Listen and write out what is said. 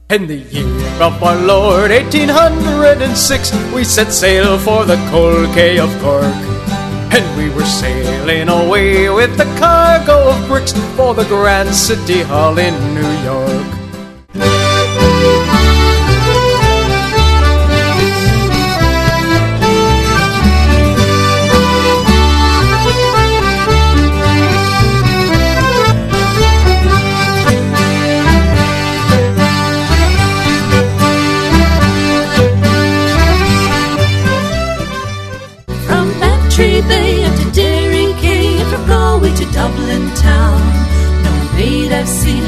In the year of our Lord 1806, we set sail for the cold Quay of Cork. And we were sailing away with a cargo of bricks for the Grand City Hall in New York. Bantry Bay up to Derry Quay, and from Galway to Dublin town. No maid I've seen